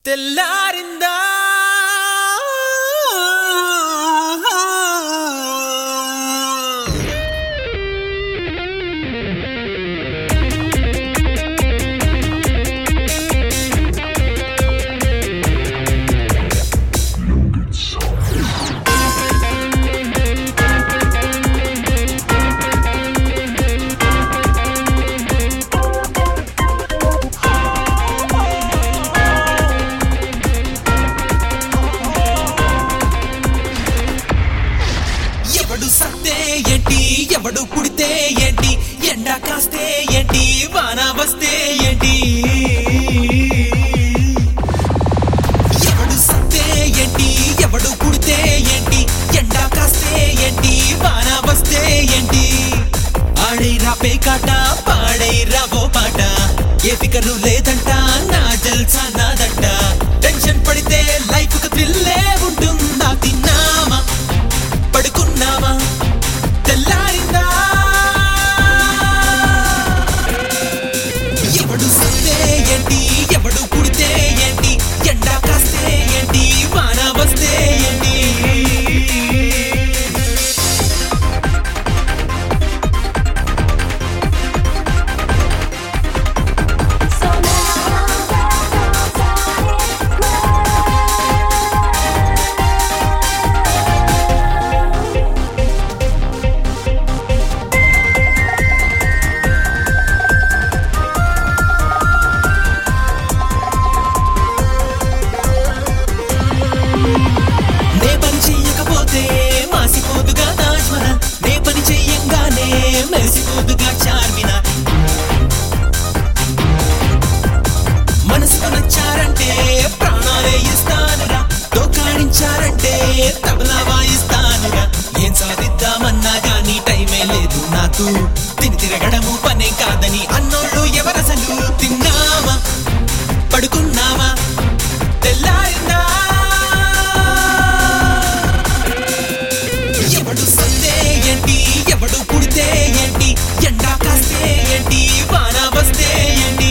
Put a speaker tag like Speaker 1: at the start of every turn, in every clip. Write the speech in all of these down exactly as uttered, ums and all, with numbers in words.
Speaker 1: తెల్లారిందా ఎవడు పుడితే ఏంటి ఎండ కాస్తే ఏంటి వాన వస్తే ఏంటి ఎవడు సత్తే ఏంటి ఎవడు పుడితే ఏంటి ఎండ కాస్తే ఏంటి వాన వస్తే ఏంటి ఆడైరా పేకాట పాడైరా ఓ పాట ఏ ఫికరు లేదంట నా జల్సా నాదంట టెన్షన్ పడితే లైఫ్ కు థ్రిల్లే ఉంటుందా తిన్నామా పడుకున్నామా తెల్లారిందా ఎవడు సత్తే ఏంటి ఎవడు పుడితే ఏంటి ఎండ కాస్తే ఏంటి వాన వస్తే ఏంటి మనసుకు నచ్చారంటే ప్రాణాలే ఇస్తానురా దోకాడించారంటే తబలా వాయిస్తానురా ఏం సాధిద్దామన్నా గానీ టైమే లేదు నాకు తిని తిరగడము పనే కాదని అన్నోళ్ళు ఎవరసలు తిన్నామా పడుకున్నామా తెల్లారిందా ఎవడు సత్తే ఏంటి ఎవడు పుడితే ఏంటి ఎండ కాస్తే ఏంటి వాన వస్తే ఏంటి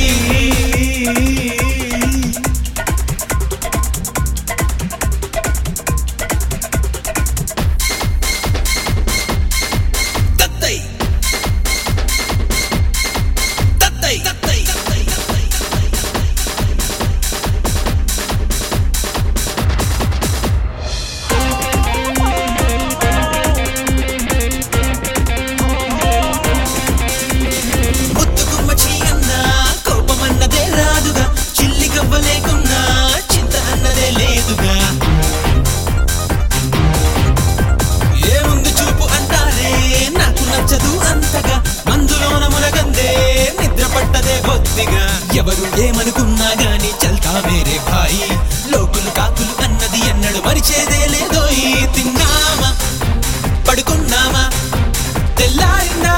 Speaker 1: ఎవరు ఏమనుకున్నా గాని చల్తా మేరే భాయి లోకులు కాకులు అన్నది ఎన్నడు మరిచేదే లేదోయి తిన్నామా పడుకున్నామా తెల్లారిందా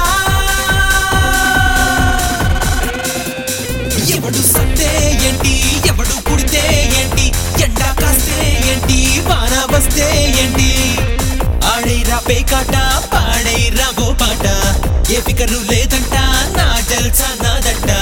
Speaker 1: ఎవడు సత్తే ఏంటి ఎవడు పుడితే ఏంటి ఎండ కాస్తే ఏంటి వాన వస్తే ఏంటి ఆడైరా పేకాట పాడైరా ఓ పాట ఏ ఫికరు లేదంట నా జల్సా నాదంట